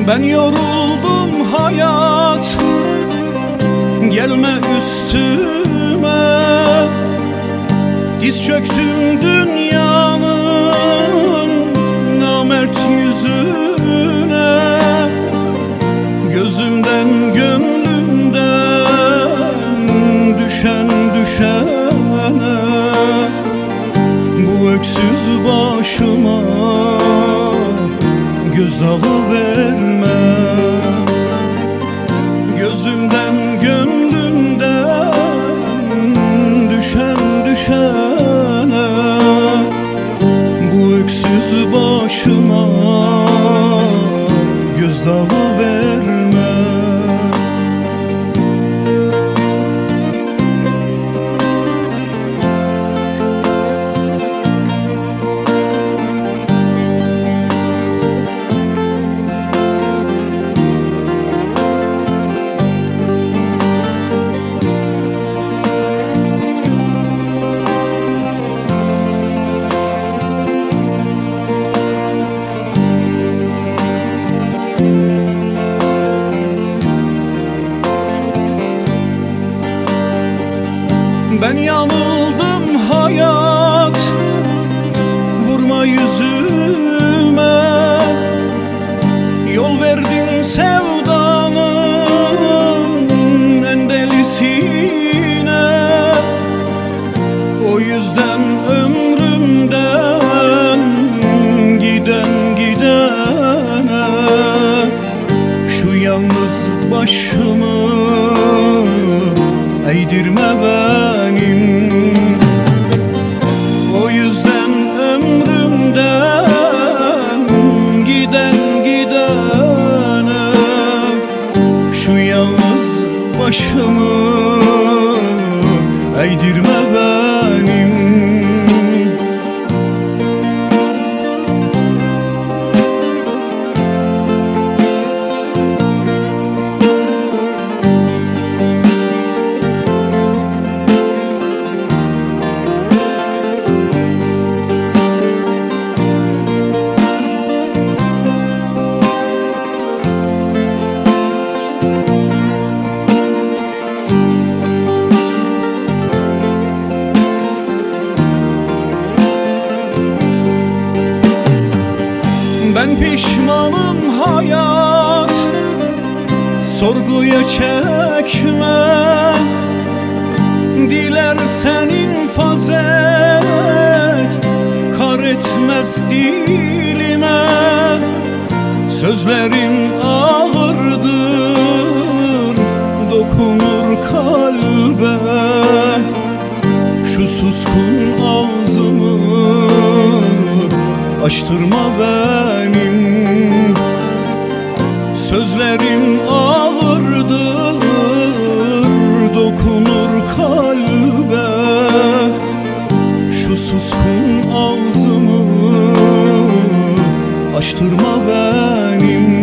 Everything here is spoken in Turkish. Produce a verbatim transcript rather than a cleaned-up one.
Ben yoruldum hayat, gelme üstüme. Diz çöktüm dünyanın namert yüzüne. Gözümden gönlümden düşen düşene. Bu öksüz başıma gözdağı verme. Gözümden gönlümden düşen düşene. Bu öksüz başıma gözdağı verme. Ben yanıldım hayat, vurma yüzüme. Yol verdin sevdanın en delisine. O yüzden ömrümden giden gidene. Şu yalnız başımı eğdirme benim. O yüzden ömrümden giden gidene. Şu yalnız başımı eğdirme benim. Ben pişmanım hayat, sorguya çekme. Dilersen infaz et, kar etmez dilime. Sözlerim ağırdır, dokunur kalbe. Şu suskun ağzımı açtırma benim. Sözlerim ağırdır, dokunur kalbe. Şu suskun ağzımı açtırma benim.